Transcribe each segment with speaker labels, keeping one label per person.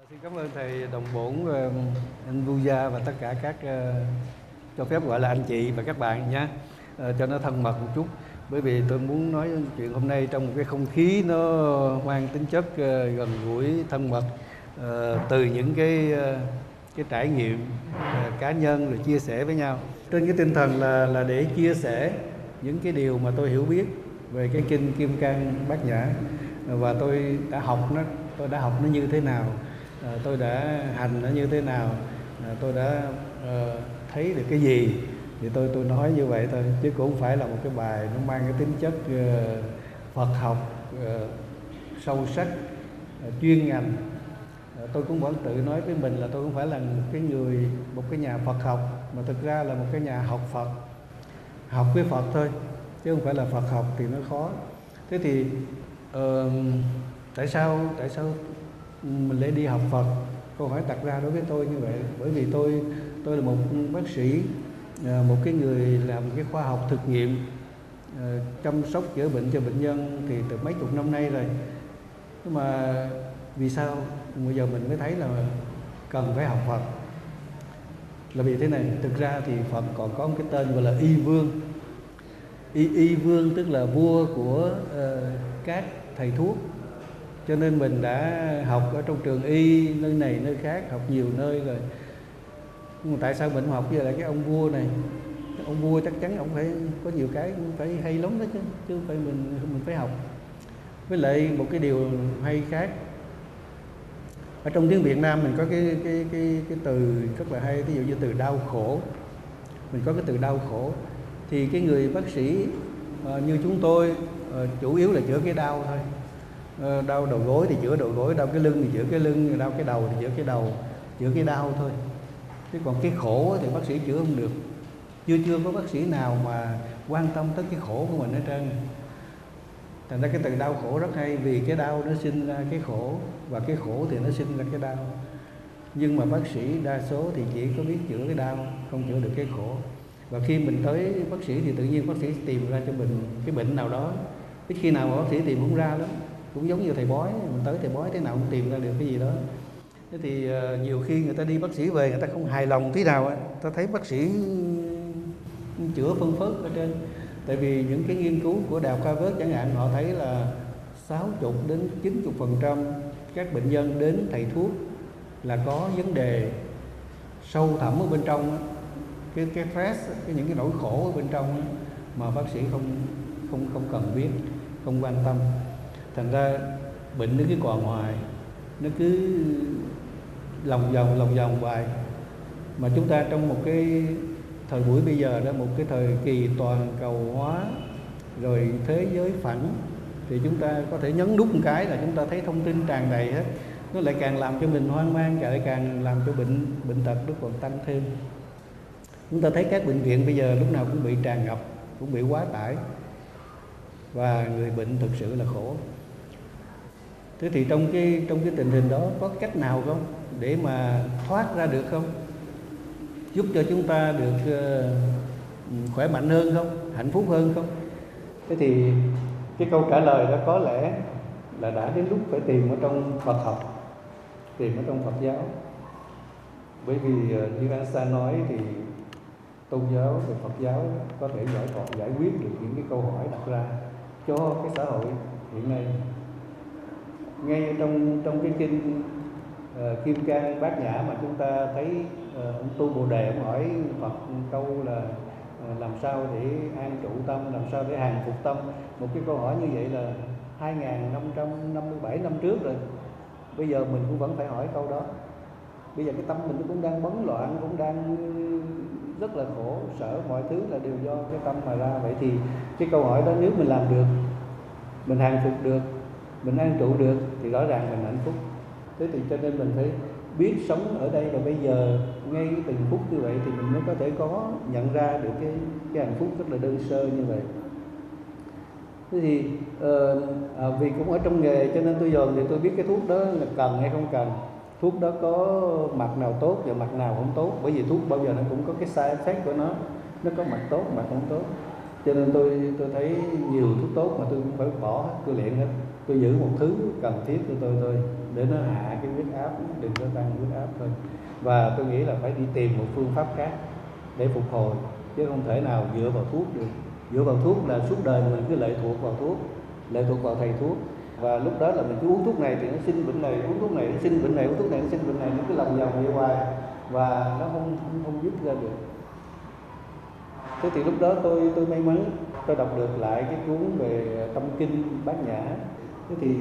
Speaker 1: Xin cảm ơn thầy Đồng Bổn, anh Vu Gia và tất cả các cho phép gọi là anh chị và các bạn nhé, cho nó thân mật một chút. Bởi vì tôi muốn nói chuyện hôm nay trong một cái không khí nó mang tính chất gần gũi, thân mật, từ những cái trải nghiệm cá nhân rồi chia sẻ với nhau. Trên cái tinh thần là để chia sẻ những cái điều mà tôi hiểu biết về cái kinh Kim Cang Bát Nhã, và tôi đã học nó như thế nào, tôi đã hành nó như thế nào, tôi đã thấy được cái gì, thì tôi nói như vậy thôi, chứ cũng không phải là một cái bài nó mang cái tính chất Phật học sâu sắc, chuyên ngành. Tôi cũng vẫn tự nói với mình là tôi không phải là một cái nhà Phật học, mà thực ra là một cái nhà học Phật, học với Phật thôi, chứ không phải là Phật học thì nó khó. Thế thì tại sao mình lại đi học Phật? Câu hỏi đặt ra đối với tôi như vậy. Bởi vì tôi là một bác sĩ, một cái người làm cái khoa học thực nghiệm, chăm sóc chữa bệnh cho bệnh nhân thì từ mấy chục năm nay rồi. Nhưng mà vì sao bây giờ mình mới thấy là cần phải học Phật? Là vì thế này, thực ra thì Phật còn có một cái tên gọi là Y Vương. Y Vương tức là vua của các thầy thuốc. Cho nên mình đã học ở trong trường y nơi này nơi khác, học nhiều nơi rồi. Nhưng mà tại sao mình học giờ lại cái ông vua này? Ông vua chắc chắn ông phải có nhiều cái phải hay lắm đó chứ không phải mình phải học. Với lại một cái điều hay khác, ở trong tiếng Việt Nam mình có cái từ rất là hay, ví dụ như từ đau khổ. Mình có cái từ đau khổ thì cái người bác sĩ như chúng tôi chủ yếu là chữa cái đau thôi. Đau đầu gối thì chữa đầu gối, đau cái lưng thì chữa cái lưng, đau cái đầu thì chữa cái đầu, chữa cái đau thôi. Chứ còn cái khổ thì bác sĩ chữa không được. Chưa có bác sĩ nào mà quan tâm tới cái khổ của mình hết trơn. Thành ra cái từ đau khổ rất hay, vì cái đau nó sinh ra cái khổ, và cái khổ thì nó sinh ra cái đau. Nhưng mà bác sĩ đa số thì chỉ có biết chữa cái đau, không chữa được cái khổ. Và khi mình tới bác sĩ thì tự nhiên bác sĩ tìm ra cho mình cái bệnh nào đó. Ít khi nào mà bác sĩ tìm không ra lắm. Cũng giống như thầy bói, mình tới thầy bói thế nào cũng tìm ra được cái gì đó. Thế thì nhiều khi người ta đi bác sĩ về, người ta không hài lòng tí nào, ta thấy bác sĩ chữa phân phớt ở trên. Tại vì những cái nghiên cứu của Đại học Harvard chẳng hạn, họ thấy là 60 đến 90% các bệnh nhân đến thầy thuốc là có vấn đề sâu thẳm ở bên trong, cái stress, những cái nỗi khổ ở bên trong mà bác sĩ không cần biết, không quan tâm. Thành ra bệnh nó cứ còn hoài, nó cứ lòng vòng hoài. Mà chúng ta trong một cái thời buổi bây giờ đó, một cái thời kỳ toàn cầu hóa rồi thế giới phẳng, thì chúng ta có thể nhấn nút một cái là chúng ta thấy thông tin tràn đầy hết. Nó lại càng làm cho mình hoang mang, lại càng làm cho bệnh tật nó còn tăng thêm. Chúng ta thấy các bệnh viện bây giờ lúc nào cũng bị tràn ngập, cũng bị quá tải, và người bệnh thực sự là khổ. Thế thì trong cái tình hình đó có cách nào không để mà thoát ra được không? Giúp cho chúng ta được khỏe mạnh hơn không? Hạnh phúc hơn không? Thế thì cái câu trả lời đó có lẽ là đã đến lúc phải tìm ở trong Phật học, tìm ở trong Phật giáo. Bởi vì như anh Sa nói thì tôn giáo và Phật giáo có thể giải quyết được những cái câu hỏi đặt ra cho cái xã hội hiện nay. Ngay trong cái kinh Kim Cang Bát Nhã mà chúng ta thấy ông Tu Bồ Đề ông hỏi Phật câu là làm sao để an trụ tâm, làm sao để hàng phục tâm. Một cái câu hỏi như vậy là 2557 năm trước rồi. Bây giờ mình cũng vẫn phải hỏi câu đó. Bây giờ cái tâm mình nó cũng đang bấn loạn, cũng đang rất là khổ sở, mọi thứ là đều do cái tâm mà ra. Vậy thì cái câu hỏi đó nếu mình làm được, mình hàng phục được, mình an trụ được, thì rõ ràng mình hạnh phúc. Thế thì cho nên mình phải biết sống ở đây và bây giờ, ngay cái từng phút như vậy thì mình mới có thể nhận ra được cái hạnh phúc rất là đơn sơ như vậy. Thế thì vì cũng ở trong nghề cho nên tôi dồn thì tôi biết cái thuốc đó là cần hay không cần. Thuốc đó có mặt nào tốt và mặt nào không tốt. Bởi vì thuốc bao giờ nó cũng có cái side effect của nó có mặt tốt, mặt không tốt. Cho nên tôi thấy nhiều thuốc tốt mà tôi cũng phải bỏ hết, tôi luyện hết. tôi giữ một thứ cần thiết của tôi thôi, để nó hạ cái huyết áp, đừng có tăng huyết áp thôi. Và tôi nghĩ là phải đi tìm một phương pháp khác để phục hồi, chứ không thể nào dựa vào thuốc được. Dựa vào thuốc là suốt đời mình cứ lệ thuộc vào thuốc, lệ thuộc vào thầy thuốc, và lúc đó là mình cứ uống thuốc này thì nó sinh bệnh này, uống thuốc này nó sinh bệnh này, uống thuốc này nó sinh bệnh này, nó cứ lòng vòng vậy hoài và nó không dứt ra được. Thế thì lúc đó tôi may mắn tôi đọc được lại cái cuốn về tâm kinh Bát Nhã. Thế thì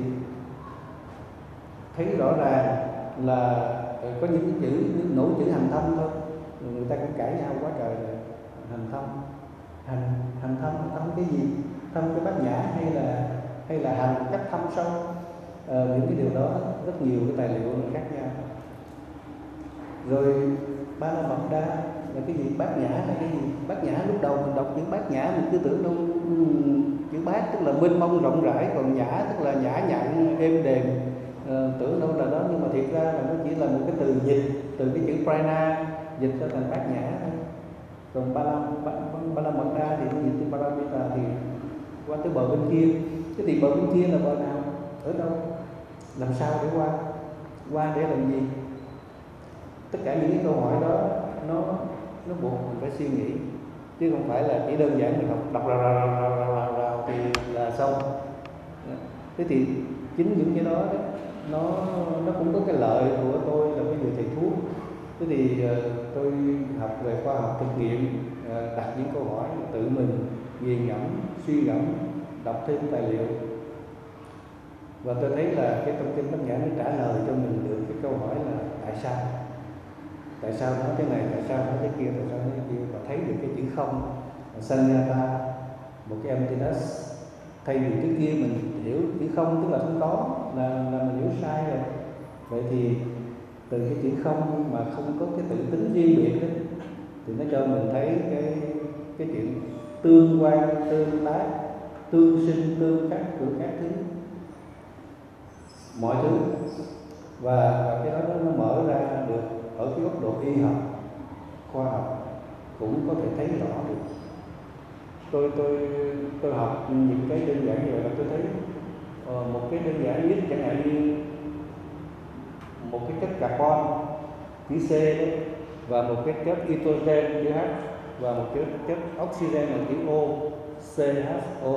Speaker 1: thấy rõ ràng là có những cái chữ, những nổi chữ hành thâm thôi, người ta cũng cãi nhau quá trời rồi. Hành thâm, hành thâm cái gì? Thâm cái Bát Nhã hay là hành cách thâm sâu? Những cái điều đó rất nhiều cái tài liệu khác nhau. Rồi Ba La Mật Đa là cái gì? Bát Nhã là cái gì? Bát Nhã lúc đầu mình đọc chữ Bát Nhã mình cứ tưởng đâu chữ bát tức là mênh mông rộng rãi, còn nhã tức là nhã nhặn êm đềm, tưởng đâu là đó, nhưng mà thiệt ra là nó chỉ là một cái từ dịch từ cái chữ prana dịch ra thành Bát Nhã thôi. Còn Ba La Mật Đa thì nó dịch từ Paramita thì qua tới bờ bên kia. Thế thì bờ bên kia là bờ nào? Ở đâu? Làm sao để qua để làm gì? Tất cả những cái câu hỏi đó nó buộc mình phải suy nghĩ, chứ không phải là chỉ đơn giản mình đọc rào thì là xong. Thế thì chính những cái đó nó cũng có cái lợi của tôi là cái người thầy thuốc. Thế thì tôi học về khoa học thực nghiệm, đặt những câu hỏi tự mình nghiền ngẫm, suy ngẫm, đọc thêm tài liệu, và tôi thấy là cái tâm kinh Bát Nhã nó trả lời cho mình được cái câu hỏi là tại sao nói cái này, tại sao nói cái kia, tại sao nói cái kia, và thấy được cái chữ không, Sanyata, một cái emptiness. Thay vì trước kia mình hiểu chữ không tức là không có, là mình hiểu sai rồi. Vậy thì từ cái chữ không mà không có cái tự tính riêng biệt đó, thì nó cho mình thấy cái chuyện tương quan, tương tác, tương sinh, tương khắc của các thứ, mọi thứ. Và cái đó nó mở ra được ở cái góc độ y học, khoa học cũng có thể thấy rõ được. Tôi học những cái đơn giản như vậy là tôi thấy một cái đơn giản nhất, chẳng hạn như một cái chất carbon chữ C đấy, và một cái chất hydrogen chữ H, và một cái chất oxygen là chữ O, CHO.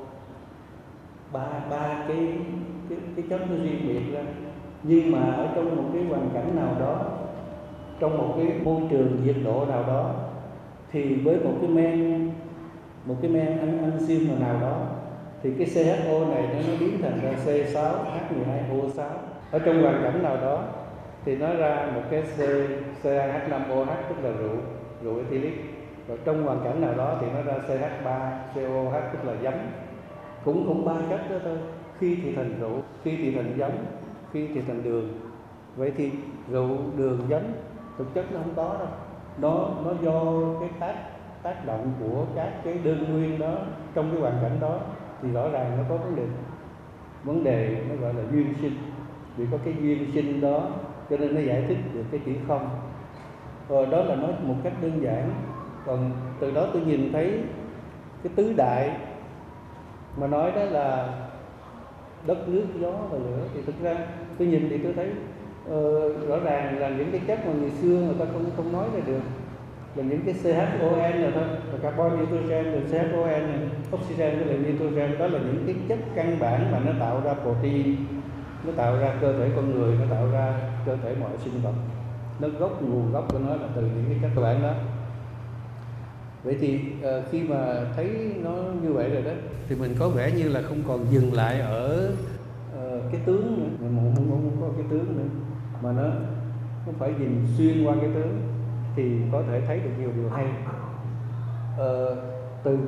Speaker 1: ba cái chất nó riêng biệt ra, nhưng mà ở trong một cái hoàn cảnh nào đó, trong một cái môi trường nhiệt độ nào đó, thì với một cái men enzyme nào đó, thì cái CHO này nó biến thành ra C6H12O6. Ở trong hoàn cảnh nào đó thì nó ra một cái C2H5OH tức là rượu ethylic. Rồi trong hoàn cảnh nào đó thì nó ra CH3COH tức là giấm. Cũng ba cách đó thôi. Khi thì thành rượu, khi thì thành giấm, khi thì thành đường. Vậy thì rượu, đường, giấm thực chất nó không có đâu. Nó do cái tác động của các cái đơn nguyên đó trong cái hoàn cảnh đó, thì rõ ràng nó có vấn đề nó gọi là duyên sinh. Vì có cái duyên sinh đó cho nên nó giải thích được cái chữ không. Đó là nói một cách đơn giản. Còn từ đó tôi nhìn thấy cái tứ đại mà nói đó là đất, nước, gió và lửa, thì thực ra tôi nhìn thì tôi thấy rõ ràng là những cái chất mà người xưa người ta không nói ra được, là những cái CHON này thôi, là carbon, nitrogen, rồi CHON này, oxygen với lại nitrogen. Đó là những cái chất căn bản mà nó tạo ra protein, nó tạo ra cơ thể con người, nó tạo ra cơ thể mọi sinh vật. Nó nguồn gốc của nó là từ những cái chất cơ bản đó. Vậy thì khi mà thấy nó như vậy rồi đó, thì mình có vẻ như là không còn dừng lại ở cái tướng nữa, mình không có cái tướng nữa, mà nó phải nhìn xuyên qua cái tướng thì có thể thấy được nhiều điều hay. Từ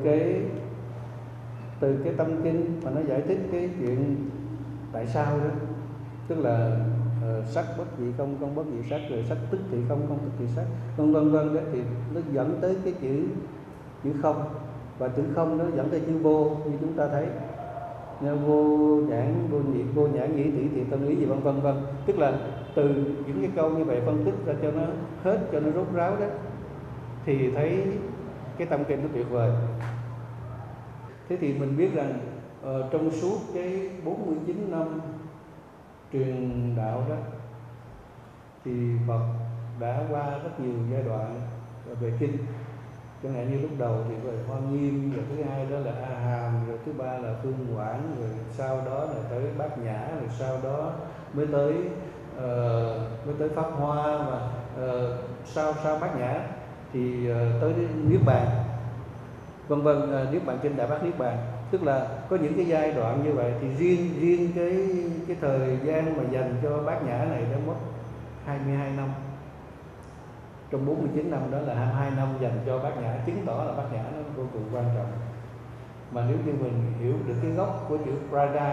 Speaker 1: cái tâm kinh mà nó giải thích cái chuyện tại sao đó, tức là sắc bất dị công, công bất dị sắc, rồi sắc tức thì công, công tức thì sắc, vân vân đó, thì nó dẫn tới cái chữ không, và chữ không nó dẫn tới chữ vô, như chúng ta thấy vô nhãn, vô nhãn nhĩ tỷ thiệt tâm lý gì vân vân. Tức là từ những cái câu như vậy phân tích ra cho nó hết, cho nó rốt ráo đó, thì thấy cái tâm kinh nó tuyệt vời. Thế thì mình biết rằng Trong suốt cái 49 năm truyền đạo đó thì Phật đã qua rất nhiều giai đoạn về kinh. Chẳng hạn như lúc đầu thì về Hoa Nghiêm, rồi thứ hai đó là A Hàm, rồi thứ ba là Phương Quảng, rồi sau đó là tới Bát Nhã, rồi sau đó mới tới Pháp Hoa, và sau Bát Nhã thì tới Niết Bàn, vân vân, Niết Bàn trên Đại Bát Niết Bàn. Tức là có những cái giai đoạn như vậy. Thì riêng cái thời gian mà dành cho Bát Nhã này đã mất 22 năm. Trong 49 năm đó là 22 năm dành cho Bát Nhã, chứng tỏ là Bát Nhã nó vô cùng quan trọng. Mà nếu như mình hiểu được cái gốc của chữ Prana,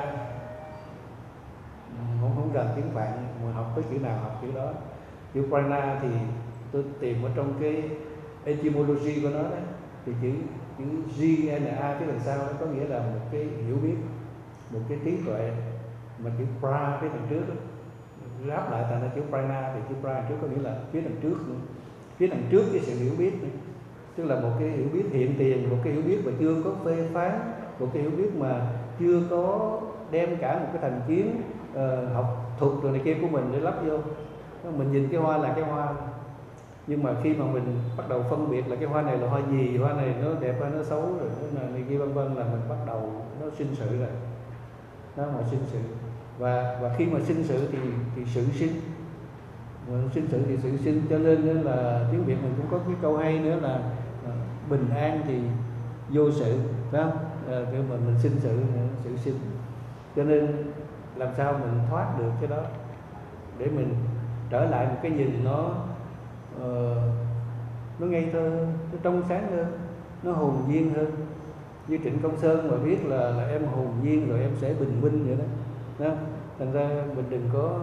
Speaker 1: không cần tiếng Phạn, mà học tới chữ nào học chữ đó. Chữ Prana thì tôi tìm ở trong cái etymology của nó đấy, thì chữ GNA cái đằng sau nó có nghĩa là một cái hiểu biết, một cái trí tuệ. Mà chữ pra cái đằng trước đó, ráp lại thành ra chữ prana, thì chữ pra trước có nghĩa là phía đằng trước nữa, phía đằng trước cái sự hiểu biết nữa. Tức là một cái hiểu biết hiện tiền, một cái hiểu biết mà chưa có phê phán, một cái hiểu biết mà chưa có đem cả một cái thành kiến học thuật rồi này kia của mình để lắp vô. Mình nhìn cái hoa là cái hoa, nhưng mà khi mà mình bắt đầu phân biệt là cái hoa này là hoa gì, hoa này nó đẹp hay nó xấu, rồi nó này kia vân vân, là mình bắt đầu nó sinh sự rồi. Đó mà sinh sự, và khi mà sinh sự thì sự sinh, mà sinh sự thì sự sinh. Cho nên là tiếng Việt mình cũng có cái câu hay nữa là bình an thì vô sự, phải không? Khi mà mình sinh sự sinh. Cho nên làm sao mình thoát được cái đó để mình trở lại một cái nhìn nó ngây thơ, nó trong sáng hơn, nó hồn nhiên hơn. Như Trịnh Công Sơn mà viết là em hồn nhiên rồi em sẽ bình minh vậy đó. Thành ra mình đừng có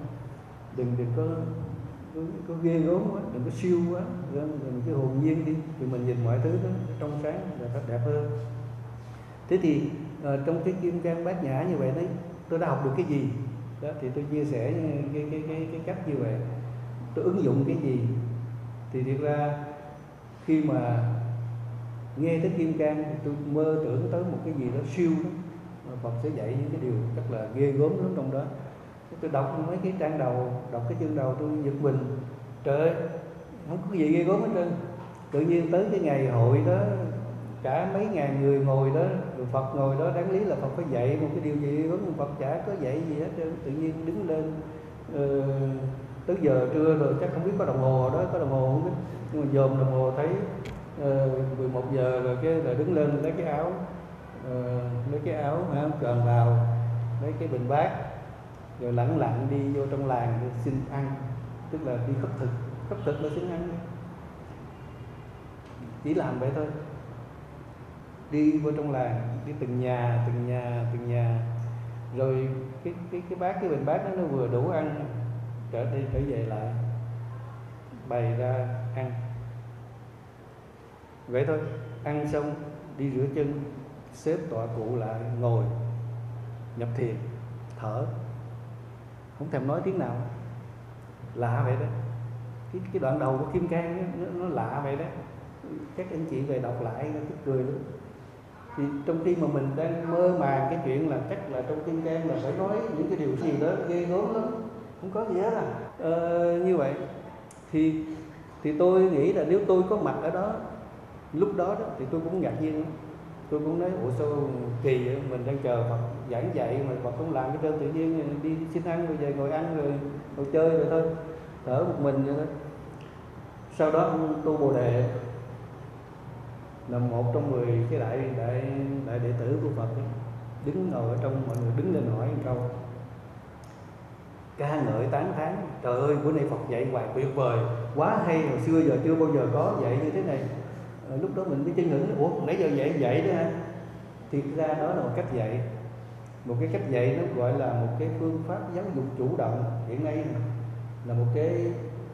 Speaker 1: ghê gớm quá, đừng có siêu quá, mình cứ hồn nhiên đi, thì mình nhìn mọi thứ nó trong sáng và đẹp hơn. Thế thì trong cái Kim Cang Bát Nhã như vậy đấy, tôi đã học được cái gì đó, thì tôi chia sẻ cái cách như vậy. Tôi ứng dụng cái gì thì thực ra khi mà nghe tới Kim Cang thì tôi mơ tưởng tới một cái gì đó siêu đó, Phật sẽ dạy những cái điều rất là ghê gớm lắm trong đó. Tôi đọc mấy cái trang đầu, đọc cái chương đầu tôi giật mình, trời ơi, không có gì ghê gớm hết trơn. Tự nhiên tới cái ngày hội đó, cả mấy ngàn người ngồi đó, rồi Phật ngồi đó, đáng lý là Phật phải dạy một cái điều gì đó, nhưng Phật chả có dạy gì hết trơn. Tự nhiên đứng lên, tới giờ trưa rồi, chắc không biết có đồng hồ đó, có đồng hồ không biết, nhưng mà dòm đồng hồ thấy 11 giờ rồi, cái rồi đứng lên lấy cái áo, tròn vào, lấy cái bình bát, rồi lẳng lặng đi vô trong làng để xin ăn, tức là đi khất thực là xin ăn, chỉ làm vậy thôi. Đi vô trong làng, đi từng nhà, rồi cái bình bát đó nó vừa đủ ăn, trở về lại bày ra ăn. Vậy thôi, ăn xong đi rửa chân, xếp tọa cụ lại, ngồi nhập thiền, thở, không thèm nói tiếng nào. Lạ vậy đó. Cái đoạn đầu của Kim Cang nó lạ vậy đó. Các anh chị về đọc lại nó tức cười lắm. Thì trong khi mà mình đang mơ màng cái chuyện là chắc là trong Kim Cang là phải nói những cái điều gì đó ghê gớm lắm, không có gì hết à. Như vậy thì tôi nghĩ là nếu tôi có mặt ở đó lúc đó thì tôi cũng ngạc nhiên lắm. Tôi cũng nói ủa sao kỳ vậy? Mình đang chờ Phật giảng dạy mà Phật không làm cái trơn, tự nhiên đi xin ăn rồi về ngồi ăn rồi chơi rồi thôi, thở một mình vậy thôi. Sau đó ông Tu Bồ Đề là một trong 10 cái đại đệ tử của Phật ấy, đứng ngồi ở trong, mọi người đứng lên hỏi một câu, ca ngợi tán thán, trời ơi bữa nay Phật dạy hoài tuyệt vời, quá hay, hồi xưa giờ chưa bao giờ có dạy như thế này. Lúc đó mình mới chân ngưỡng, ủa nãy giờ dạy đó hả? Thì ra đó là một cách dạy, một cái cách dạy nó gọi là một cái phương pháp giáo dục chủ động. Hiện nay là một cái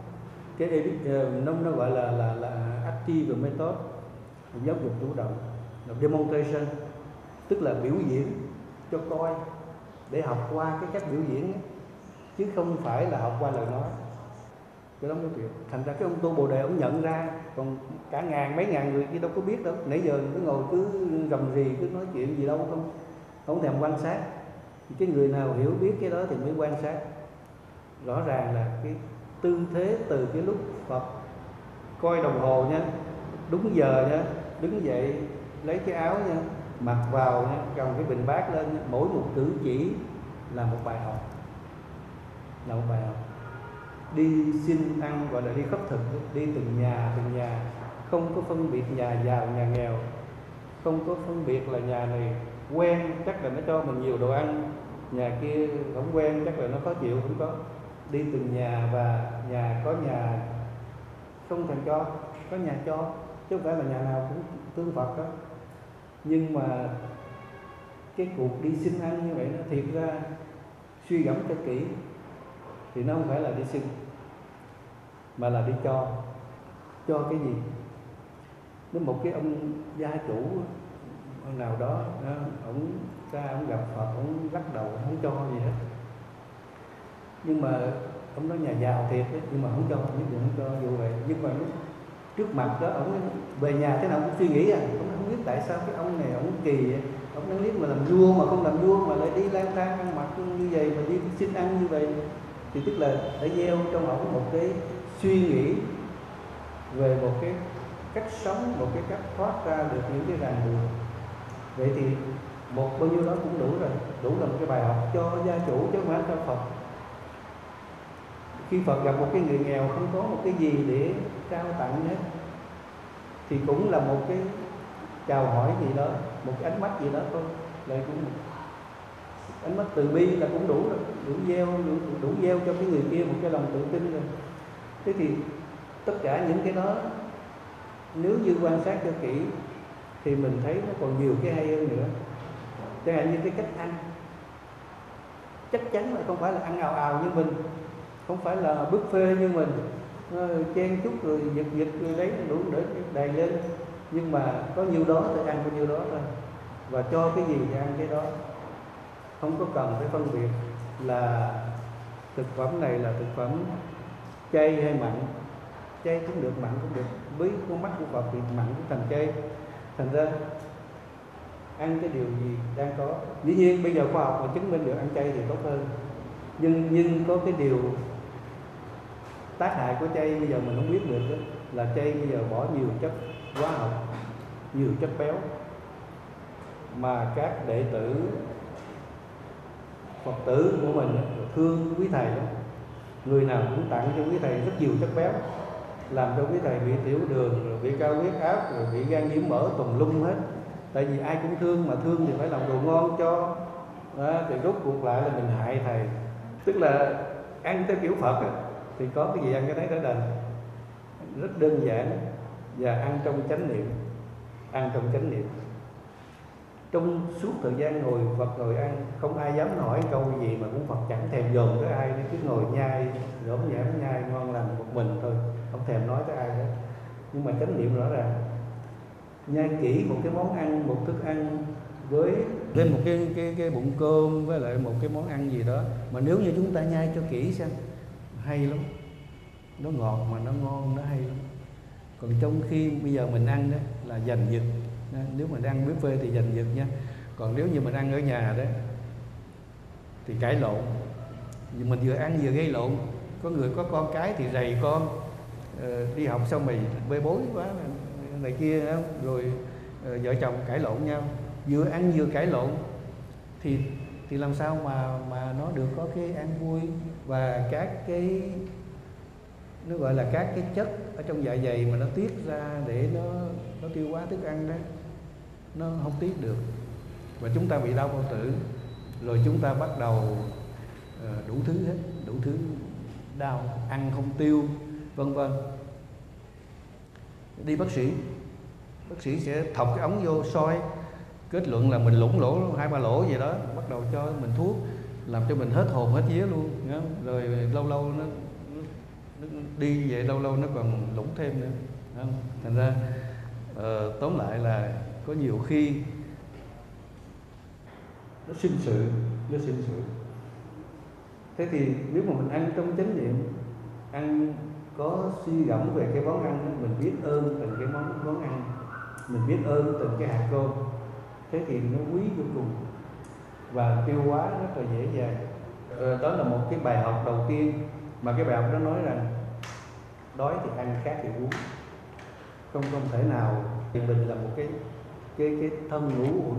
Speaker 1: nó gọi là active method, giáo dục chủ động, là demonstration, tức là biểu diễn cho coi để học qua cái cách biểu diễn ấy, chứ không phải là học qua lời nói. Cái đó mới tuyệt. Thành ra cái ông Tu Bồ Đề ông nhận ra, còn cả mấy ngàn người kia đâu có biết đâu. Nãy giờ cứ ngồi cứ rầm rì, cứ nói chuyện gì đâu không. không thèm quan sát. Cái người nào hiểu biết cái đó thì mới quan sát. Rõ ràng là cái tư thế từ cái lúc Phật coi đồng hồ nha, đúng giờ nha, đứng dậy lấy cái áo nha, mặc vào nha, cầm cái bình bát lên nha. Mỗi một cử chỉ là một bài học, là một bài học. Đi xin ăn gọi là đi khất thực, đi từng nhà, không có phân biệt nhà giàu nhà nghèo, không có phân biệt là nhà này quen chắc là nó cho mình nhiều đồ ăn, nhà kia không quen chắc là nó khó chịu, không có. Đi từng nhà, và nhà có nhà không thèm cho, có nhà cho, chứ không phải là nhà nào cũng tương Phật đó. Nhưng mà cái cuộc đi xin ăn như vậy nó thiệt ra suy gẫm cho kỹ thì nó không phải là đi xin, mà là đi cho. Cho cái gì? Đến một cái ông gia chủ nào đó, ông gặp Phật, ông lắc đầu, ông không cho gì hết. Nhưng mà ông nói nhà giàu thiệt ấy, nhưng mà không cho, nhất định không cho dù vậy. Nhưng mà trước mặt đó, ông về nhà thế nào cũng suy nghĩ ông không biết tại sao cái ông này ông kỳ vậy. Ông đang biết mà làm vua mà không làm vua, mà lại đi lang thang ăn mặc như vậy, mà đi xin ăn như vậy, thì tức là đã gieo trong ông một cái suy nghĩ về một cái cách sống, một cái cách thoát ra được những cái ràng buộc. Vậy thì một bao nhiêu đó cũng đủ rồi, đủ là một cái bài học cho gia chủ chứ không phải cho Phật. Khi Phật gặp một cái người nghèo không có một cái gì để trao tặng hết, thì cũng là một cái chào hỏi gì đó, một cái ánh mắt gì đó thôi, lại cũng ánh mắt từ bi là cũng đủ rồi, đủ gieo cho cái người kia một cái lòng tự tin rồi. Thế thì tất cả những cái đó nếu như quan sát cho kỹ thì mình thấy nó còn nhiều cái hay hơn nữa. Chẳng hạn như cái cách ăn, chắc chắn là không phải là ăn ào ào như mình, không phải là buffet như mình, chen chút rồi giật rồi lấy đủ để đầy lên. Nhưng mà có nhiêu đó thì ăn bao nhiêu đó thôi, và cho cái gì thì ăn cái đó, không có cần phải phân biệt là thực phẩm này là thực phẩm chay hay mặn. Chay cũng được, mặn cũng được. Với con mắt của Phật thì mặn cũng thành chay. Thành ra ăn cái điều gì đang có. Dĩ nhiên bây giờ khoa học mà chứng minh được ăn chay thì tốt hơn, nhưng có cái điều tác hại của chay bây giờ mình không biết được đó, là chay bây giờ bỏ nhiều chất hóa học, nhiều chất béo, mà các đệ tử Phật tử của mình thương quý thầy lắm. Người nào cũng tặng cho quý thầy rất nhiều chất béo, làm cho quý thầy bị tiểu đường, rồi bị cao huyết áp, rồi bị gan nhiễm mỡ tùm lum hết. Tại vì ai cũng thương, mà thương thì phải làm đồ ngon cho đó, thì rốt cuộc lại là mình hại thầy. Tức là ăn theo kiểu Phật thì có cái gì ăn cái đấy đã đành, rất đơn giản, và ăn trong chánh niệm. Ăn trong chánh niệm, trong suốt thời gian ngồi Phật ngồi ăn, không ai dám hỏi câu gì mà cũng Phật chẳng thèm dồn tới ai, cứ ngồi nhai rỗm nhảm nhai ngon lành một mình thôi, không thèm nói tới ai hết. Nhưng mà chánh niệm rõ ràng, nhai kỹ một cái món ăn, một thức ăn với một cái bụng cơm với lại một cái món ăn gì đó, mà nếu như chúng ta nhai cho kỹ xem, hay lắm, nó ngọt mà nó ngon, nó hay lắm. Còn trong khi bây giờ mình ăn đó là giành giật, nếu mình ăn buffet thì giành giật nha. Còn nếu như mình ăn ở nhà đó thì cãi lộn, mình vừa ăn vừa gây lộn. Có người có con cái thì rầy con, đi học xong mày bê bối quá này kia đó. Rồi vợ chồng cãi lộn nhau, vừa ăn vừa cãi lộn thì làm sao mà nó được có cái an vui, và các cái nó gọi là các cái chất ở trong dạ dày mà nó tiết ra để nó tiêu hóa thức ăn đó, nó không tiết được, và chúng ta bị đau bao tử, rồi chúng ta bắt đầu đủ thứ đau, ăn không tiêu, vân vân. Đi bác sĩ sẽ thọc cái ống vô soi, kết luận là mình lủng lỗ 2-3 lỗ gì đó, bắt đầu cho mình thuốc làm cho mình hết hồn hết vía luôn, rồi lâu lâu nó đi vậy, lâu lâu nó còn lủng thêm nữa. Thành ra tóm lại là có nhiều khi nó sinh sự. Thế thì nếu mà mình ăn trong chánh niệm, ăn có suy gẫm về cái món ăn, mình biết ơn từng cái món ăn, mình biết ơn từng cái hạt cơm, thế thì nó quý vô cùng. và tiêu hóa rất là dễ dàng. Đó là một cái bài học đầu tiên mà cái bài học đó nói rằng đói thì ăn, khát thì uống, không thể nào thì mình là một cái thân ngũ uẩn.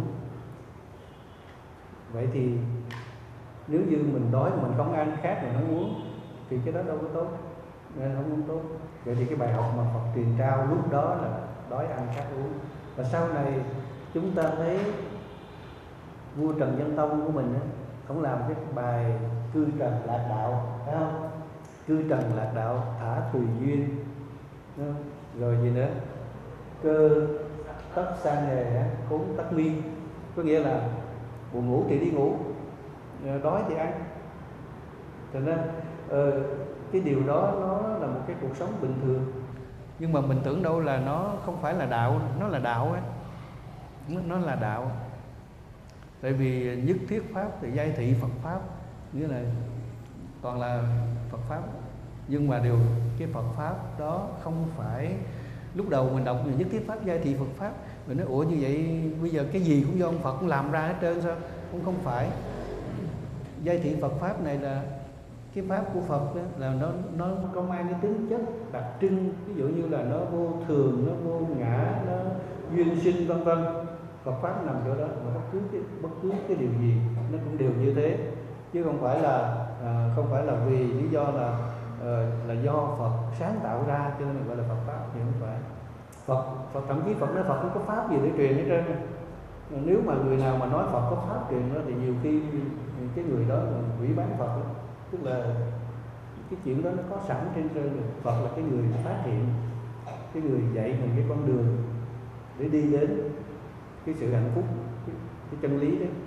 Speaker 1: Vậy thì nếu như mình đói mà mình không ăn, khát mà không uống thì cái đó đâu có tốt, nên không tốt. Vậy thì cái bài học mà Phật truyền trao lúc đó là đói ăn, khát uống. Và sau này chúng ta thấy vua Trần Nhân Tông của mình ông làm cái bài cư trần lạc đạo, phải không? Cư trần lạc đạo thả tùy duyên, rồi gì nữa, cơ tất sang nghề, khốn tất miên, có nghĩa là buồn ngủ thì đi ngủ, đói thì ăn. Cho nên cái điều đó nó là một cái cuộc sống bình thường, nhưng mà mình tưởng đâu là nó không phải là đạo, nó là đạo ấy. Nó là đạo. Tại vì nhất thiết pháp thì giai thị Phật pháp, nghĩa là toàn là Phật pháp. Nhưng mà cái Phật pháp đó không phải lúc đầu mình đọc nhất thiết pháp giai thị Phật pháp, mình nói ủa như vậy bây giờ cái gì cũng do ông Phật cũng làm ra hết trơn sao? Không phải. Giai thị Phật pháp này là cái pháp của Phật đó, là nó có mang cái tính chất đặc trưng, ví dụ như là nó vô thường, nó vô ngã, nó duyên sinh vân vân. Phật pháp nằm chỗ đó, mà bất cứ cái điều gì nó cũng đều như thế, chứ không phải là vì lý do là do Phật sáng tạo ra cho nên mình gọi là Phật pháp, thì không phải. Phật thậm chí Phật nói Phật không có pháp gì để truyền hết trơn. Nếu mà người nào mà nói Phật có pháp truyền đó thì nhiều khi cái người đó là hủy bán Phật đó. Tức là cái chuyện đó nó có sẵn trên trời rồi. Phật là cái người phát hiện, cái người dạy mình cái con đường để đi đến cái sự hạnh phúc, cái chân lý đấy.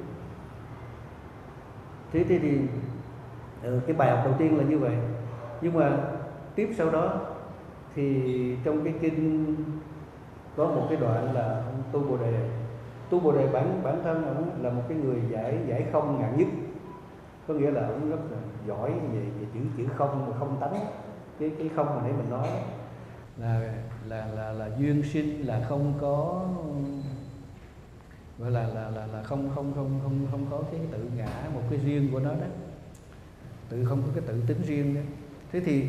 Speaker 1: Thế thì cái bài học đầu tiên là như vậy. Nhưng mà tiếp sau đó thì trong cái kinh có một cái đoạn là ông Tu Bồ Đề bản thân ông là một cái người giải không ngạn nhất, có nghĩa là ông rất là giỏi về chữ không mà không tánh. Cái không mà nãy mình nói là duyên sinh, là không có, gọi là không có cái tự ngã, một cái riêng của nó đó, không có cái tự tính riêng đó. Thế thì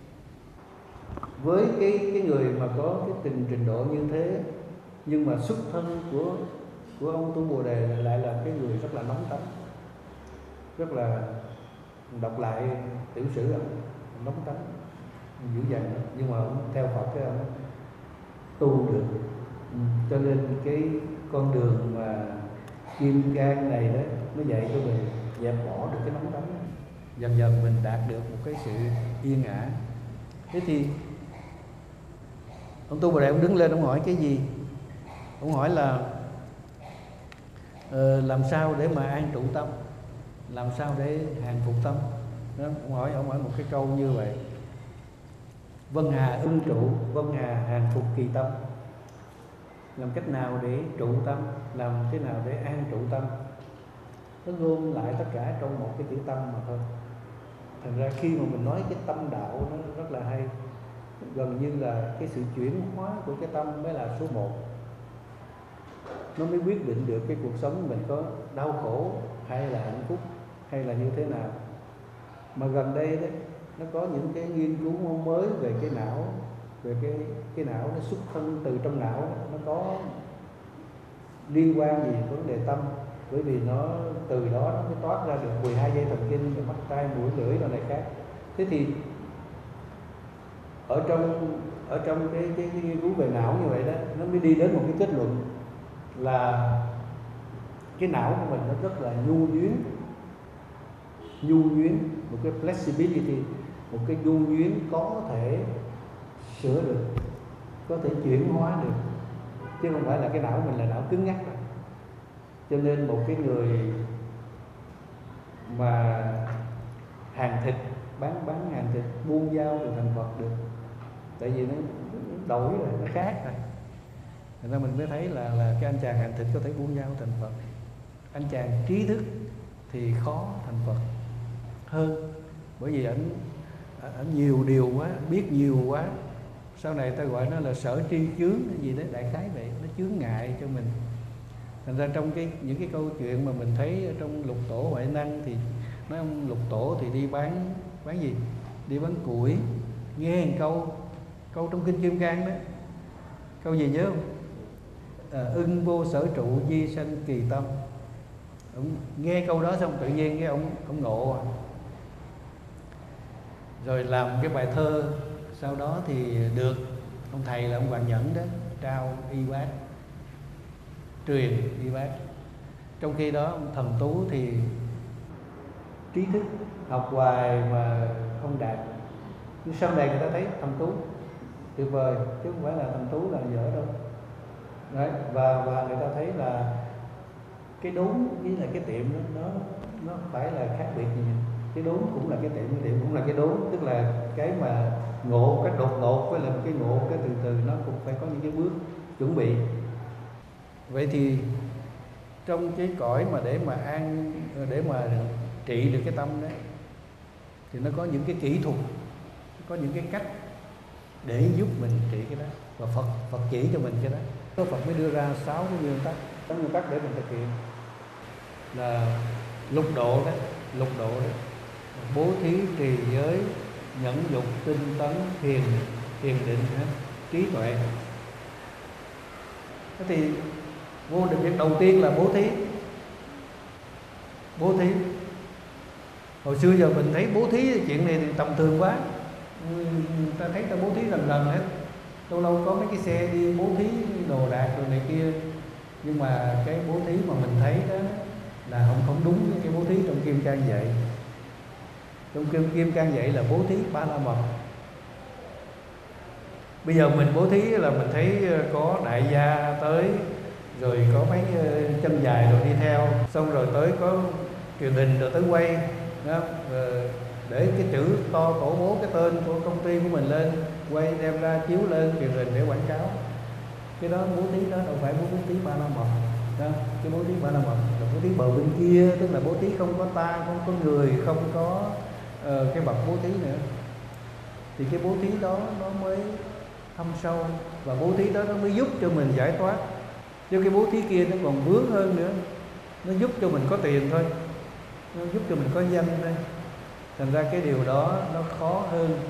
Speaker 1: với cái người mà có cái trình độ như thế, nhưng mà xuất thân của ông Tu Bồ Đề lại là cái người rất là nóng tánh, rất là, đọc lại tiểu sử ông nóng tánh dữ dằn, nhưng mà ông theo Phật cái ông tu được. Cho nên cái con đường mà kim cang này đó nó dạy cho mình dẹp bỏ được cái nóng tánh, dần dần mình đạt được một cái sự yên ả. Thế thì ông Tu Bồ Đề ông đứng lên ông hỏi cái gì? Ông hỏi là làm sao để mà an trụ tâm, làm sao để hàng phục tâm đó. Ông hỏi một cái câu như vậy: vân hà ưng trụ, vân hà hàng phục kỳ tâm. Làm cách nào để trụ tâm, làm thế nào để an trụ tâm? Nó gom lại tất cả trong một cái chữ tâm mà thôi. Thành ra khi mà mình nói cái tâm đạo nó rất là hay, gần như là cái sự chuyển hóa của cái tâm mới là số 1. Nó mới quyết định được cái cuộc sống mình có đau khổ hay là hạnh phúc hay là như thế nào. Mà gần đây đấy, nó có những cái nghiên cứu mới về cái não, về cái não nó xuất thân từ trong não, nó có liên quan gì vấn đề tâm, bởi vì nó từ đó nó mới toát ra được 12 dây thần kinh, cái mắt, tai, mũi, lưỡi rồi này khác. Thế thì ở trong cái nghiên cứu về não như vậy đó, nó mới đi đến một cái kết luận là cái não của mình nó rất là nhu nhuyễn, một cái flexibility, một cái nhu nhuyễn có thể sửa được, có thể chuyển hóa được, chứ không phải là cái não mình là não cứng nhắc. Cho nên một cái người mà hàng thịt, bán hàng thịt, buông dao rồi thành Phật được, tại vì nó đổi rồi, nó khác rồi. Thành ra mình mới thấy là cái anh chàng hàng thịt có thể buông dao thành Phật, anh chàng trí thức thì khó thành Phật hơn, bởi vì ảnh nhiều điều quá, biết nhiều quá. Sau này ta gọi nó là sở tri chướng cái gì đấy, đại khái vậy, nó chướng ngại cho mình. Thành ra trong những cái câu chuyện mà mình thấy ở trong Lục Tổ Huệ Năng thì nói ông Lục Tổ thì đi bán gì? Đi bán củi, nghe một câu trong kinh Kim Cang đó, câu gì nhớ không? Ưng vô sở trụ di sanh kỳ tâm. Ông nghe câu đó xong tự nhiên cái ông ngộ à. Rồi làm cái bài thơ, sau đó thì được ông thầy là ông Hoàng Nhẫn đó trao y bác, truyền y bác. Trong khi đó ông Thần Tú thì trí thức học hoài mà không đạt. Nhưng sau này người ta thấy Thần Tú tuyệt vời chứ không phải là Thần Tú là dở đâu. Đấy, và người ta thấy là cái đốn với là cái tiệm nó phải là khác biệt gì. Cái đốn cũng là cái tiệm cũng là cái đốn, tức là cái mà ngộ cái đột ngột với là cái ngộ cái từ từ, nó cũng phải có những cái bước chuẩn bị. Vậy thì trong cái cõi mà để mà trị được cái tâm đấy thì nó có những cái kỹ thuật, có những cái cách để giúp mình trị cái đó, và Phật chỉ cho mình cái đó. Phật mới đưa ra 6 cái nguyên tắc để mình thực hiện là lục độ đấy, bố thí, trì giới, nhẫn dục, tinh tấn, thiền định, trí tuệ. Thế thì vô định việc đầu tiên là bố thí. Hồi xưa giờ mình thấy bố thí chuyện này thì tầm thường quá, người ta thấy ta bố thí lần hết, lâu có mấy cái xe đi bố thí đồ đạc rồi này kia. Nhưng mà cái bố thí mà mình thấy đó là không đúng với cái bố thí trong Kim Cang dạy. Trong Kim Cang dạy là bố thí ba la mật. Bây giờ mình bố thí là mình thấy có đại gia tới, rồi có mấy chân dài rồi đi theo, xong rồi tới có truyền hình rồi tới quay đó, để cái chữ to tổ bố cái tên của công ty của mình lên, quay đem ra chiếu lên truyền hình để quảng cáo. Cái đó bố thí đó đâu phải bố thí ba la mật đó. Cái bố thí ba la mật là bố thí bờ bên kia, tức là bố thí không có ta, không có người, không có cái bậc bố thí nữa. Thì cái bố thí đó nó mới thâm sâu, và bố thí đó nó mới giúp cho mình giải thoát. Chứ cái bố thí kia nó còn vướng hơn nữa, nó giúp cho mình có tiền thôi, nó giúp cho mình có danh thôi. Thành ra cái điều đó nó khó hơn,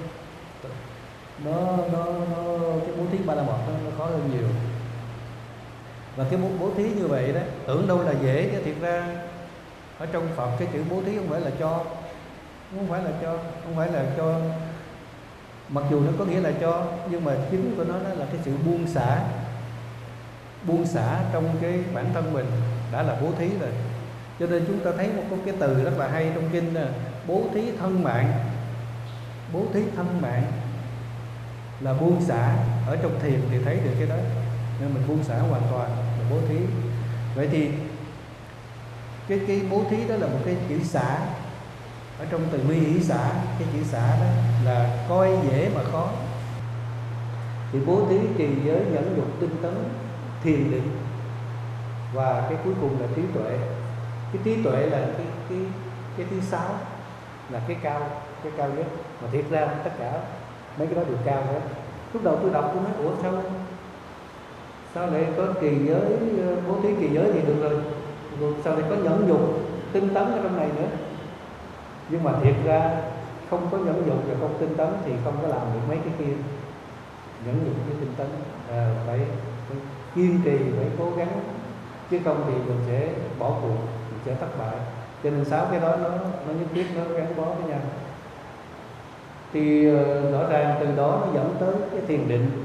Speaker 1: cái bố thí ba la mật nó khó hơn nhiều. Và cái bố thí như vậy đó tưởng đâu là dễ, chứ thiệt ra ở trong Phật cái chữ bố thí không phải là cho, không phải là cho, mặc dù nó có nghĩa là cho, nhưng mà chính của nó là cái sự buông xả trong cái bản thân mình đã là bố thí rồi. Cho nên chúng ta thấy một cái từ rất là hay trong kinh là bố thí thân mạng. Bố thí thân mạng là buông xả. Ở trong thiền thì thấy được cái đó, nên mình buông xả hoàn toàn là bố thí. Vậy thì cái bố thí đó là một cái chữ xả. Ở trong từ bi hỷ xả, cái chữ xả đó là coi dễ mà khó. Thì bố thí, trì giới, nhẫn dục, tinh tấn, thiền định, và cái cuối cùng là trí tuệ. Cái trí tuệ là cái thứ 6, là cái cao nhất. Mà thiệt ra tất cả mấy cái đó đều cao hết. Lúc đầu tôi đọc tôi nói ủa sao lại có trì giới, bố thí trì giới thì được rồi sao lại có nhẫn dục, tinh tấn ở trong này nữa. Nhưng mà thiệt ra không có nhẫn dục và không tinh tấn thì không có làm được mấy cái kia. Nhẫn dục với tinh tấn phải kiên trì, phải cố gắng, chứ không thì mình sẽ bỏ cuộc, mình sẽ thất bại. Cho nên 6 cái đó nó nhất thiết nó gắn bó với nhau. Thì rõ ràng từ đó nó dẫn tới cái thiền định,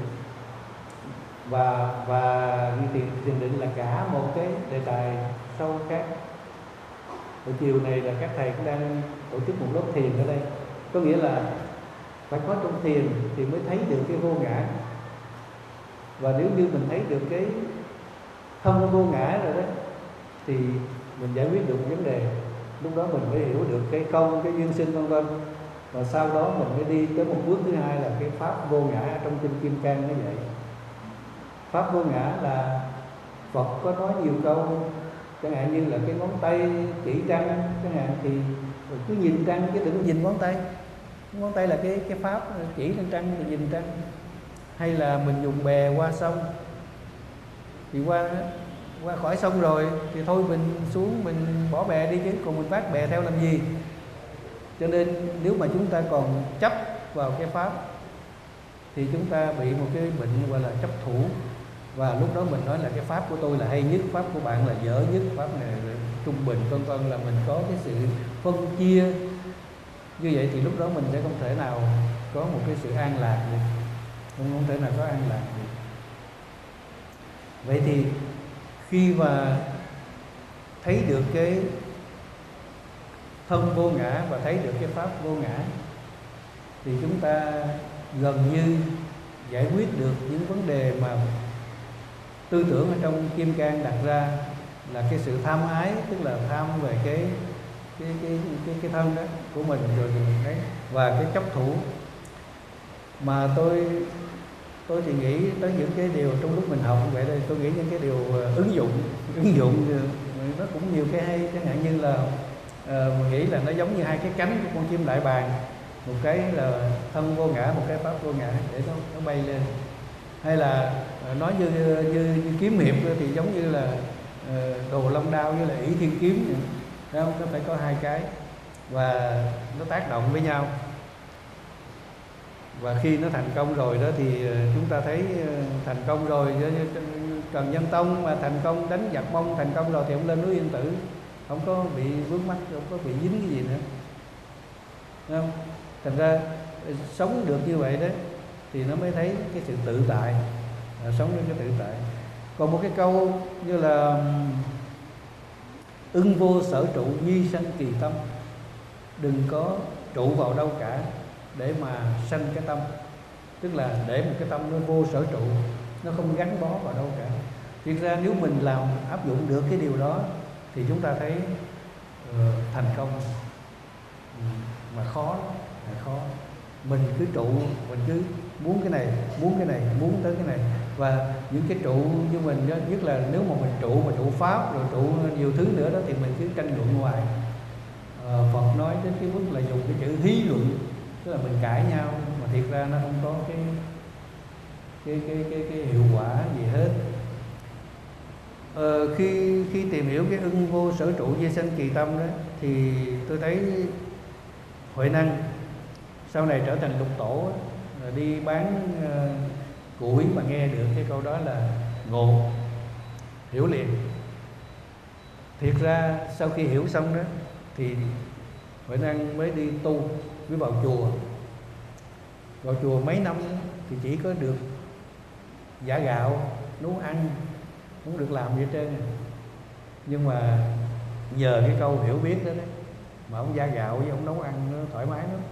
Speaker 1: và thiền định là cả một cái đề tài sâu khác. Buổi chiều này là các thầy cũng đang tổ chức một lớp thiền ở đây. Có nghĩa là phải có trong thiền thì mới thấy được cái vô ngã. Và nếu như mình thấy được cái thân vô ngã rồi đó thì mình giải quyết được vấn đề. Lúc đó mình mới hiểu được cái công, cái duyên sinh vân vân. Và sau đó mình mới đi tới một bước thứ hai là cái pháp vô ngã. Trong kinh Kim Cang nó vậy. Pháp vô ngã là Phật có nói nhiều câu, chẳng hạn như là cái ngón tay chỉ trăng chẳng hạn, thì cứ nhìn trăng chứ đừng nhìn ngón tay. Ngón tay là cái pháp chỉ lên trăng thì nhìn trăng. Hay là mình dùng bè qua sông thì qua qua khỏi sông rồi thì thôi mình xuống mình bỏ bè đi chứ, còn mình vác bè theo làm gì? Cho nên nếu mà chúng ta còn chấp vào cái pháp thì chúng ta bị một cái bệnh gọi là chấp thủ, và lúc đó mình nói là cái pháp của tôi là hay nhất, pháp của bạn là dở nhất, pháp này là trung bình, vân vân, là mình có cái sự phân chia như vậy thì lúc đó mình sẽ không thể nào có một cái sự an lạc được, không thể nào có an lạc được. Vậy thì khi mà thấy được cái thân vô ngã và thấy được cái pháp vô ngã thì chúng ta gần như giải quyết được những vấn đề mà tư tưởng ở trong Kim Cang đặt ra, là cái sự tham ái, tức là tham về cái thân đó của mình rồi đấy, và cái chấp thủ. Mà tôi thì nghĩ tới những cái điều trong lúc mình học vậy đây, tôi nghĩ những cái điều ứng dụng nó cũng nhiều cái hay, chẳng hạn như là mình nghĩ là nó giống như hai cái cánh của con chim đại bàng, một cái là thân vô ngã, một cái pháp vô ngã, để nó bay lên. Hay là nói như kiếm hiệp thì giống như là Đồ Long Đao với là Ỷ Thiên Kiếm vậy. Không? Nó phải có hai cái và nó tác động với nhau. Và khi nó thành công rồi đó thì chúng ta thấy thành công rồi, Trần Nhân Tông mà thành công đánh giặc Mông thành công rồi thì ông lên núi Yên Tử, không có bị vướng mắc, không có bị dính cái gì nữa. Đúng không? Thành ra sống được như vậy đó thì nó mới thấy cái sự tự tại, sống với cái tự tại. Còn một cái câu như là ưng vô sở trụ nhi sanh kỳ tâm, đừng có trụ vào đâu cả để mà sanh cái tâm, tức là để một cái tâm nó vô sở trụ, nó không gắn bó vào đâu cả. Thực ra nếu mình làm áp dụng được cái điều đó thì chúng ta thấy thành công, mà khó. Mình cứ trụ, mình cứ muốn cái này, muốn tới cái này, và những cái trụ như mình đó, nhất là nếu mà mình trụ pháp rồi trụ nhiều thứ nữa đó thì mình cứ tranh luận hoài. Phật nói đến cái mức là dùng cái chữ hí luận, tức là mình cãi nhau mà thiệt ra nó không có cái hiệu quả gì hết. Khi tìm hiểu cái ưng vô sở trụ di sanh kỳ tâm đó thì tôi thấy Huệ Năng sau này trở thành lục tổ, đi bán củi mà nghe được cái câu đó là ngộ, hiểu liền. Thiệt ra sau khi hiểu xong đó thì Huệ Năng mới đi tu, mới vào chùa mấy năm thì chỉ có được giã gạo nấu ăn, không được làm gì hết trơn. Nhưng mà nhờ cái câu hiểu biết đó đấy mà ông giã gạo với ông nấu ăn nó thoải mái lắm,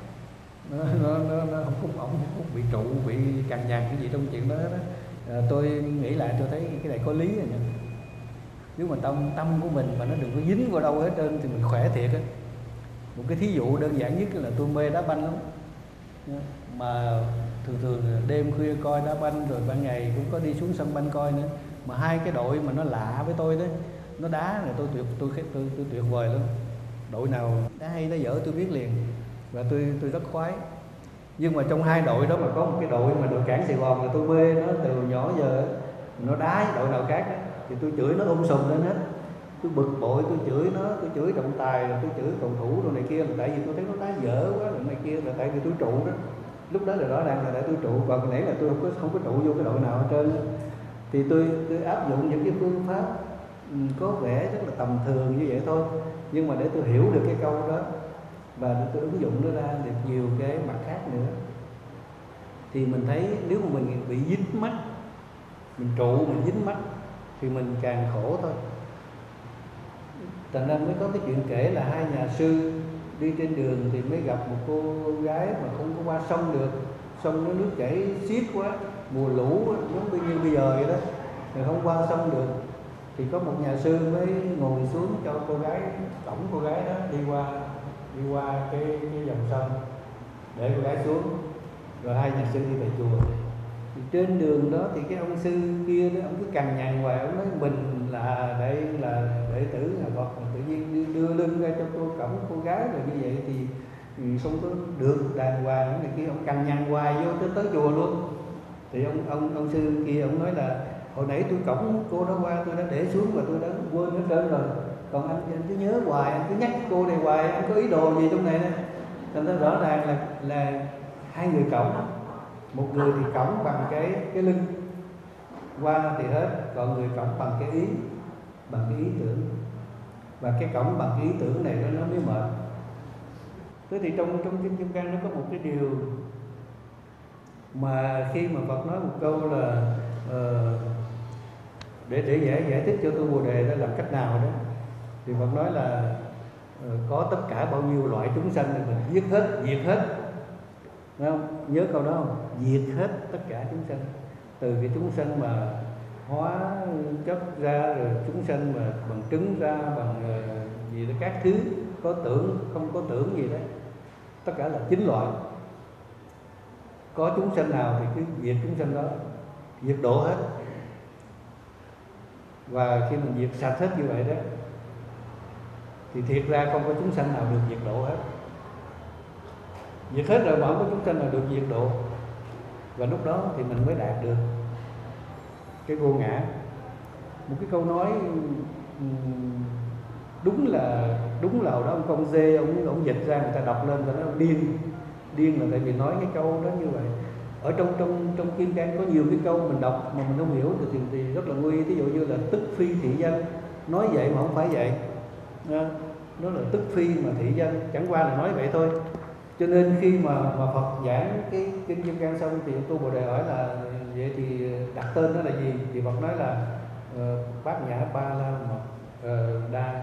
Speaker 1: nó không bị trụ, bị cằn nhằn cái gì trong chuyện đó đó. Tôi nghĩ lại tôi thấy cái này có lý rồi nha. Nếu mà tâm của mình mà nó đừng có dính vào đâu hết trơn thì mình khỏe thiệt á. Một cái thí dụ đơn giản nhất là tôi mê đá banh lắm, mà thường đêm khuya coi đá banh, rồi ban ngày cũng có đi xuống sân banh coi nữa. Mà hai cái đội mà nó lạ với tôi đó, nó đá là tôi tuyệt vời lắm. Đội nào đá hay đá dở tôi biết liền, và tôi rất khoái. Nhưng mà trong hai đội đó mà có một cái đội mà đội Cảng Sài Gòn là tôi mê nó từ nhỏ giờ, nó đá đội nào khác đó, thì tôi chửi nó sùm lên hết. Tôi bực bội, tôi chửi nó, tôi chửi trọng tài, rồi tôi chửi cầu thủ rồi này kia, là tại vì tôi thấy nó đá dở quá rồi này kia, là tại vì tôi trụ đó. Lúc đó là rõ ràng là tại tôi trụ, còn cái nãy là tôi không có trụ vô cái đội nào hết trơn. Thì tôi áp dụng những cái phương pháp có vẻ rất là tầm thường như vậy thôi, nhưng mà để tôi hiểu được cái câu đó và để tôi ứng dụng nó ra được nhiều cái mặt khác nữa, thì mình thấy nếu mà mình bị dính mắc, mình trụ, mình dính mắc thì mình càng khổ thôi. Thành ra mới có cái chuyện kể là hai nhà sư đi trên đường thì mới gặp một cô gái mà không có qua sông được, sông nó nước chảy xiết quá, mùa lũ giống như bây giờ vậy đó, rồi không qua sông được. Thì có một nhà sư mới ngồi xuống cho cô gái, cõng cô gái đó đi qua cái dòng sông để cô gái xuống, rồi hai nhà sư đi về chùa. Thì trên đường đó thì cái ông sư kia đó, ông cứ cằn nhằn hoài, ông nói mình là đây là đệ tử nhà Phật, mà tự nhiên đưa lưng ra cho cô cõng cô gái rồi như vậy thì không có được đàng hoàng này kia. Ông cằn nhằn hoài vô tới chùa luôn. Thì ông sư kia ông nói là hồi nãy tôi cõng cô đó qua, tôi đã để xuống và tôi đã quên hết trơn rồi. Còn anh cứ nhớ hoài, anh cứ nhắc cô này hoài, anh có ý đồ gì trong này nè. Thành ra rõ ràng là hai người cõng, một người thì cõng bằng cái lưng qua thì hết, còn người cõng bằng cái ý tưởng, và cái cõng bằng cái ý tưởng này nó mới mệt. Thế thì trong Kinh Kim Cang nó có một cái điều mà khi mà Phật nói một câu là để giải thích cho tu Bồ Đề đó làm cách nào đó, thì Phật nói là có tất cả bao nhiêu loại chúng sanh thì mình diệt hết. Đúng không? Nhớ câu đó không? Diệt hết tất cả chúng sanh, từ cái chúng sanh mà hóa chất ra, rồi chúng sanh mà bằng trứng ra, bằng gì đó các thứ, có tưởng không có tưởng gì đó, tất cả là 9 loại. Có chúng sanh nào thì cứ diệt chúng sanh đó, diệt độ hết. Và khi mình diệt sạch hết như vậy đó, thì thiệt ra không có chúng sanh nào được diệt độ hết. Diệt hết rồi mà không có chúng sanh nào được diệt độ. Và lúc đó thì mình mới đạt được cái vô ngã. Một cái câu nói đúng là hồi đó ông Công Dê ông dịch ra, người ta đọc lên và nó điên là tại vì nói cái câu đó như vậy. Ở trong Kim Cang có nhiều cái câu mình đọc mà mình không hiểu thì rất là nguy. Ví dụ như là tức phi thị dân, nói vậy mà không phải vậy. Nó là tức phi mà thị dân, chẳng qua là nói vậy thôi. Cho nên khi mà Phật giảng cái Kinh Kim Cang xong thì tu Bồ Đề hỏi là vậy thì đặt tên nó là gì? Thì Phật nói là Bát Nhã Ba La Mật Đa,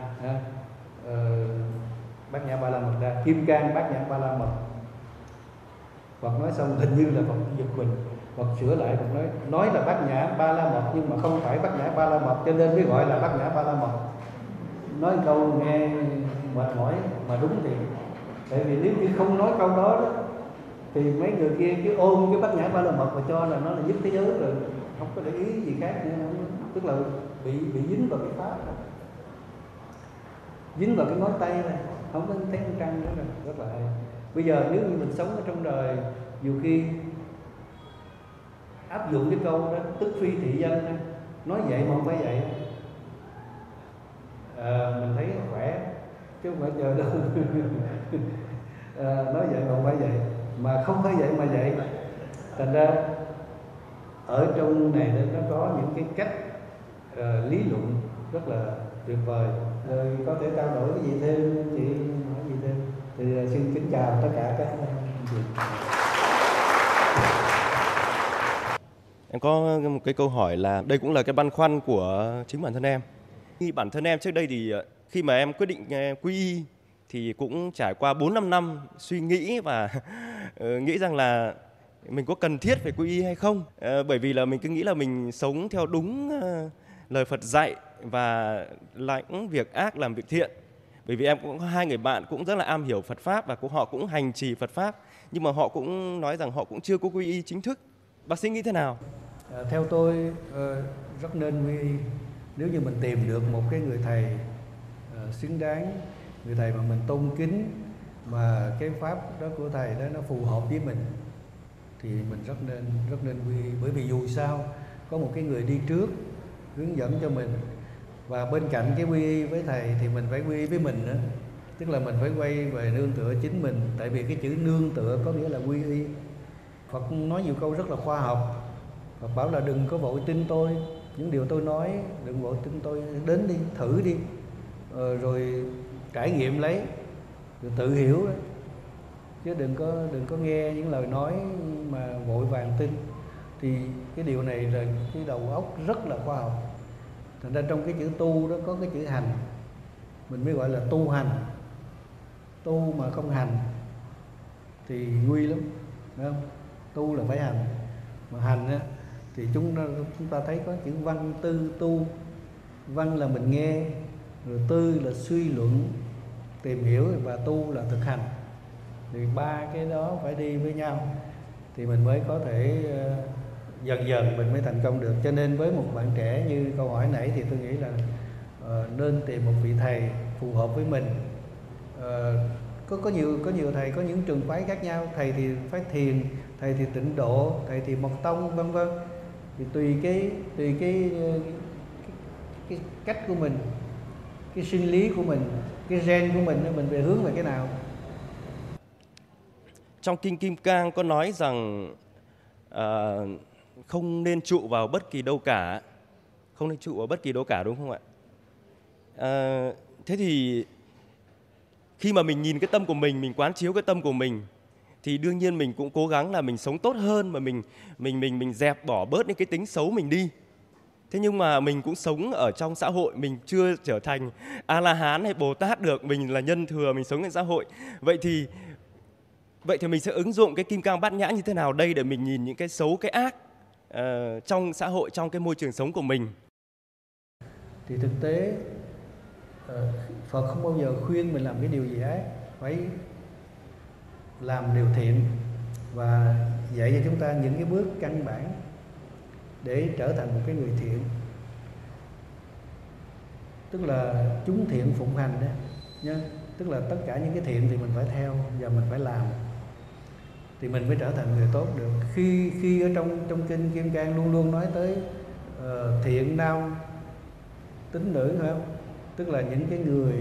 Speaker 1: Bát Nhã Ba La Mật Đa, Kim Cang Bát Nhã Ba La Mật. Phật nói xong hình như là Phật giật mình, Phật sửa lại, Phật nói là Bát Nhã Ba La Mật nhưng mà không phải Bát Nhã Ba La Mật, cho nên mới gọi là Bát Nhã Ba La Mật. Nói câu nghe mệt mỏi mà đúng thì, tại vì nếu như không nói câu đó thì mấy người kia cứ ôm cái Bát Nhã Ba La Mật và cho là nó là nhất thế giới rồi, không có để ý gì khác nữa. Tức là bị dính vào cái pháp đó, dính vào cái ngón tay này, không có thấy con trăng nữa rồi, rất là hay. Bây giờ nếu như mình sống ở trong đời, nhiều khi áp dụng cái câu đó tức phi thị dân, nói vậy mà không phải vậy, mình thấy khỏe chứ không phải chờ đâu. Nói vậy mà không phải vậy, mà không phải vậy mà vậy. Thành ra ở trong này nó có những cái cách lý luận rất là tuyệt vời. Rồi có thể trao đổi cái gì thêm, chị hỏi gì thêm thì xin kính chào tất cả các anh chị.
Speaker 2: Em có một cái câu hỏi là đây cũng là cái băn khoăn của chính bản thân em. Khi bản thân em trước đây thì khi mà em quyết định quy y thì cũng trải qua 4-5 năm suy nghĩ và nghĩ rằng là mình có cần thiết phải quy y hay không. Bởi vì là mình cứ nghĩ là mình sống theo đúng lời Phật dạy và lãnh việc ác làm việc thiện. Bởi vì em cũng có 2 người bạn cũng rất là am hiểu Phật Pháp và họ cũng hành trì Phật Pháp. Nhưng mà họ cũng nói rằng họ cũng chưa có quy y chính thức. Bác sĩ nghĩ thế nào?
Speaker 1: Theo tôi rất nên quy y. Nếu như mình tìm được một cái người thầy xứng đáng, người thầy mà mình tôn kính, mà cái pháp đó của thầy đó nó phù hợp với mình, thì mình rất nên quy y. Bởi vì dù sao có một cái người đi trước hướng dẫn cho mình, và bên cạnh cái quy y với thầy thì mình phải quy y với mình nữa. Tức là mình phải quay về nương tựa chính mình. Tại vì cái chữ nương tựa có nghĩa là quy y. Phật nói nhiều câu rất là khoa học. Phật bảo là đừng có vội tin tôi, những điều tôi nói đừng vội tin tôi, đến đi, thử đi, rồi trải nghiệm lấy, rồi tự hiểu đó. Chứ đừng có nghe những lời nói mà vội vàng tin. Thì cái điều này là cái đầu óc rất là khoa học. Thành ra trong cái chữ tu đó có cái chữ hành, mình mới gọi là tu hành. Tu mà không hành thì nguy lắm, phải không? Tu là phải hành, mà hành á thì chúng ta thấy có chữ văn tư tu. Văn là mình nghe, rồi tư là suy luận tìm hiểu, và tu là thực hành. Thì ba cái đó phải đi với nhau thì mình mới có thể dần dần mình mới thành công được. Cho nên với một bạn trẻ như câu hỏi nãy thì tôi nghĩ là nên tìm một vị thầy phù hợp với mình. Có nhiều thầy, có những trường phái khác nhau. Thầy thì phái thiền, thầy thì tịnh độ, thầy thì mật tông, vân vân. thì tùy cái cách của mình, cái sinh lý của mình, cái gen của mình về hướng về cái nào.
Speaker 2: Trong Kinh Kim Cang có nói rằng không nên trụ vào bất kỳ đâu cả, không nên trụ vào bất kỳ đâu cả, đúng không ạ? Thế thì khi mà mình nhìn cái tâm của mình quán chiếu cái tâm của mình, thì đương nhiên mình cũng cố gắng là mình sống tốt hơn, mà mình dẹp bỏ bớt những cái tính xấu mình đi. Thế nhưng mà mình cũng sống ở trong xã hội, mình chưa trở thành A-la-hán hay Bồ Tát được, mình là nhân thừa, mình sống trong xã hội. Vậy thì mình sẽ ứng dụng cái Kim Cang Bát Nhã như thế nào đây để mình nhìn những cái xấu, cái ác trong xã hội, trong cái môi trường sống của mình?
Speaker 1: Thì thực tế Phật không bao giờ khuyên mình làm cái điều gì ác, phải làm điều thiện, và dạy cho chúng ta những cái bước căn bản để trở thành một cái người thiện. Tức là chúng thiện phụng hành đó nhá. Tức là tất cả những cái thiện thì mình phải theo và mình phải làm, thì mình mới trở thành người tốt được. Khi ở trong kinh Kim Cang luôn luôn nói tới thiện nam tín nữ, phải không? Tức là những cái người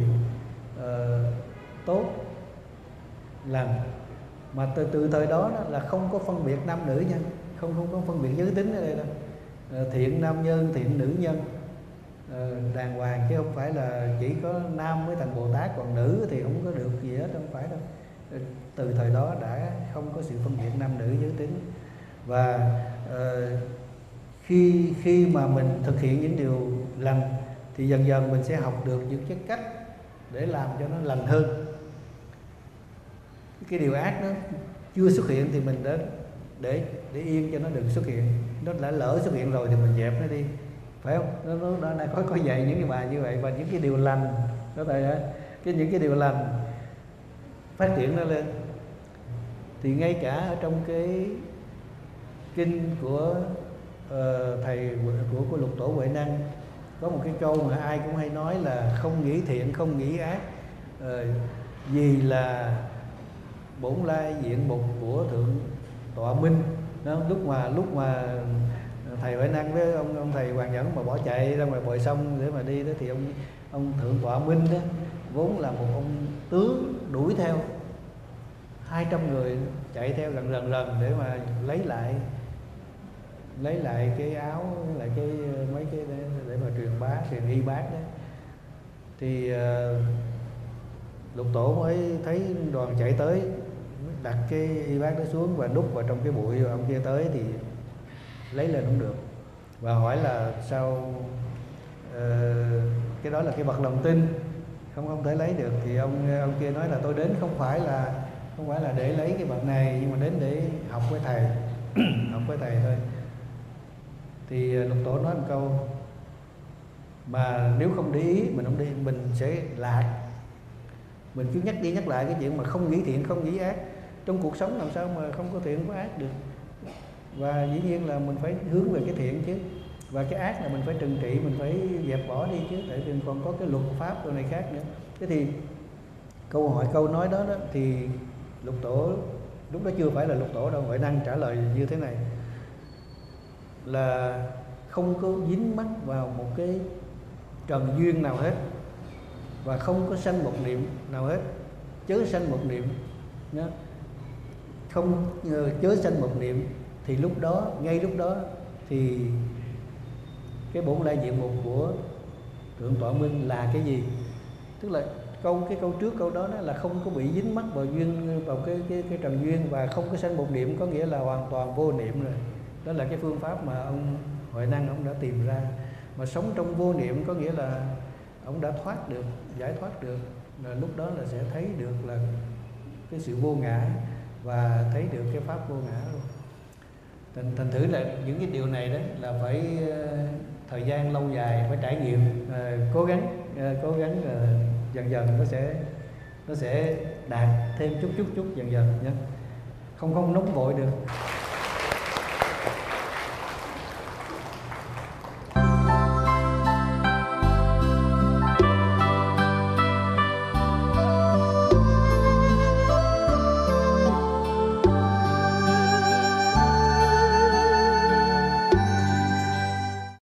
Speaker 1: tốt lành, mà từ thời đó là không có phân biệt nam nữ nha, không có phân biệt giới tính ở đây đâu. Thiện nam nhân, thiện nữ nhân, đàng hoàng, chứ không phải là chỉ có nam mới thành Bồ Tát, còn nữ thì không có được gì hết, không phải đâu. Từ thời đó đã không có sự phân biệt nam nữ giới tính. Và khi mà mình thực hiện những điều lành thì dần dần mình sẽ học được những cái cách để làm cho nó lành hơn. Cái điều ác nó chưa xuất hiện thì mình để yên cho nó đừng xuất hiện. Nó đã lỡ xuất hiện rồi thì mình dẹp nó đi, phải không? Nó đã có dạy những cái bài như vậy. Và những cái điều lành đó thầy, những cái điều lành phát triển nó lên. Thì ngay cả ở trong cái kinh của thầy của Lục Tổ Huệ Năng có một cái câu mà ai cũng hay nói là không nghĩ thiện không nghĩ ác, vì là bổn lai diện mục của Thượng Tọa Minh đó. Lúc mà thầy Huệ Năng với ông thầy Hoàng Nhẫn mà bỏ chạy ra ngoài bờ sông để mà đi đó, thì ông Thượng Tọa Minh đó vốn là một ông tướng đuổi theo 200 người chạy theo lần để mà lấy lại cái áo, lại cái mấy cái để mà truyền y bát đó. Thì Lục Tổ mới thấy đoàn chạy tới, đặt cái y bát đó xuống và núp vào trong cái bụi. Ông kia tới thì lấy lên không được, và hỏi là sao cái đó là cái vật lòng tin, không thể lấy được. Thì ông kia nói là tôi đến không phải là để lấy cái vật này, nhưng mà đến để học với thầy học với thầy thôi. Thì Lục Tổ nói một câu mà nếu không để ý, mình không đi, mình sẽ lạc. Mình cứ nhắc đi nhắc lại cái chuyện mà không nghĩ thiện không nghĩ ác. Trong cuộc sống làm sao mà không có thiện có ác được. Và dĩ nhiên là mình phải hướng về cái thiện chứ. Và cái ác là mình phải trừng trị, mình phải dẹp bỏ đi chứ. Tại vì còn có cái luật pháp đồ này khác nữa. Thế thì câu nói đó thì Lục Tổ, lúc đó chưa phải là Lục Tổ đâu, Huệ Năng trả lời như thế này: là không có dính mắc vào một cái trần duyên nào hết, và không có sanh một niệm nào hết. Chớ sanh một niệm nhá. Không chớ sanh một niệm thì lúc đó, ngay lúc đó thì cái bổn lai diện mục của Thượng Tọa Minh là cái gì? Tức là cái câu trước câu đó là không có bị dính mắc vào duyên, vào cái trần duyên, và không có sanh một niệm, có nghĩa là hoàn toàn vô niệm rồi. Đó là cái phương pháp mà ông Huệ Năng ông đã tìm ra. Mà sống trong vô niệm có nghĩa là ông đã thoát được, giải thoát được, là lúc đó là sẽ thấy được là cái sự vô ngã, và thấy được cái pháp vô ngã luôn. Thành thử là những cái điều này đó là phải thời gian lâu dài, phải trải nghiệm, cố gắng dần dần nó sẽ đạt thêm chút dần dần nhé. Không nóng vội được.